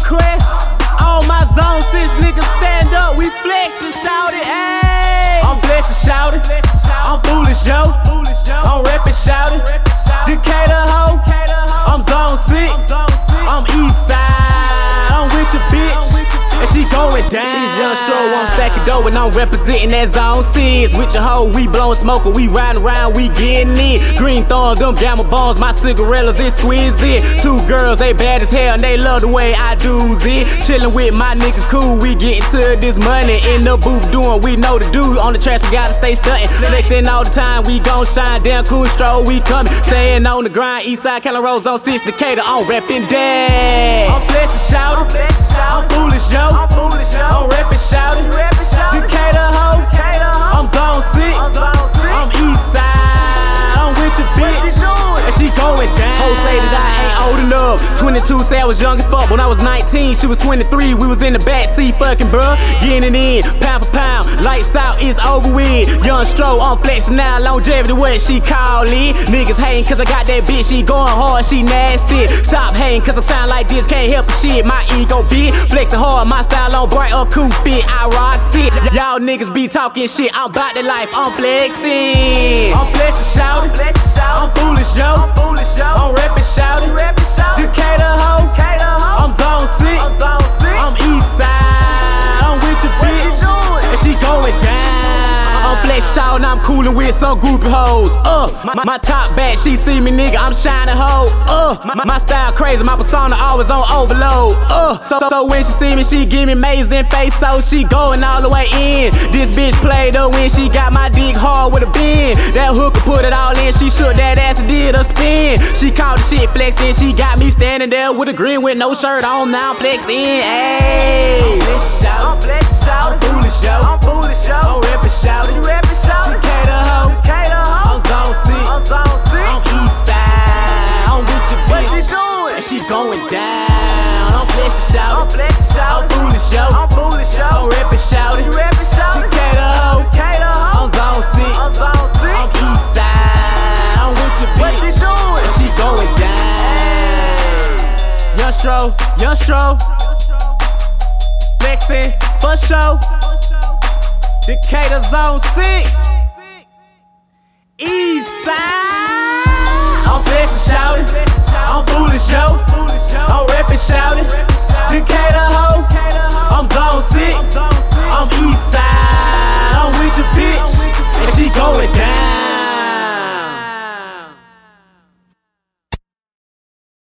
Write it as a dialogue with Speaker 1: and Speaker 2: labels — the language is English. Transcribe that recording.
Speaker 1: Crest. All my zone 6 niggas stand up, we flex and shout it, ayy. I'm flex and shout it, I'm foolish, yo. I'm rap and shout it, Decatur ho. I'm zone 6, I'm east side, I'm with your bitch, and she going down. These young stroll on stacking dough, and I'm representing that zone 6. With your hoe, we blowing smoke, we riding around, we getting it. Green thorns, them gamma bones, my cigarillas exquisite. 2 girls, they bad as hell, and they love the way I do it. Chillin' with my nigga cool, we getting to this money. In the booth doing, we know the do. On the tracks, we gotta stay stuntin'. Flexin' all the time, we gon' shine. Damn cool stroll, we comin'. Staying on the grind, east side, Cali Rose, on 6 Decatur, I'm reppin' that. I'm flex and shout it, I'm foolish, yo. I'm rap and shout it, Decatur ho. I'm zone 6, I'm east side, I'm with your bitch, and she going down. Hoes say that I ain't old enough. 22 say I was young as fuck. When I was 19, she was 23. We was in the back seat fucking, bruh. Getting it in, pound for pound. Lights out, it's over with. Young Stro, I'm flexing now. Longevity, what she call it. Niggas hating cause I got that bitch. She going hard, she nasty. Stop hating cause I sound like this. Can't help the shit, my ego big. Flexing hard, my style on bright or cool fit. I rock shit. Y'all niggas be talking shit. I'm about that life, I'm flexing. I'm flexing, shout it. I'm foolish, yo. I'm rap and shout it, Decatur ho. I'm zone 6, I'm east side, I'm with your bitch, and she going down. I'm flex shout, and I'm coolin' with some groupie hoes. My top back, she see me nigga, I'm shining ho. My style crazy, my persona always on overload. So when she see me, she give me amazing face, so she going all the way in. This bitch played her when she got my dick hard with a bend. That hooker put it all in, she shook that ass and did a spin. She called the shit flexing, she got me standing there with a grin with no shirt on, now I'm flexing, ayy. I'm foolish, yo. I'm rap and shout it, Decatur ho. I'm zone 6, I'm east side, I'm with your bitch, and she going down. I'm flexing, shout it, I'm foolish, yo. I'm rap and shout it, Decatur ho. I'm zone 6, I'm east side, I'm with your bitch, and she going down. Young Stro, flexing for show. Decatur zone 6.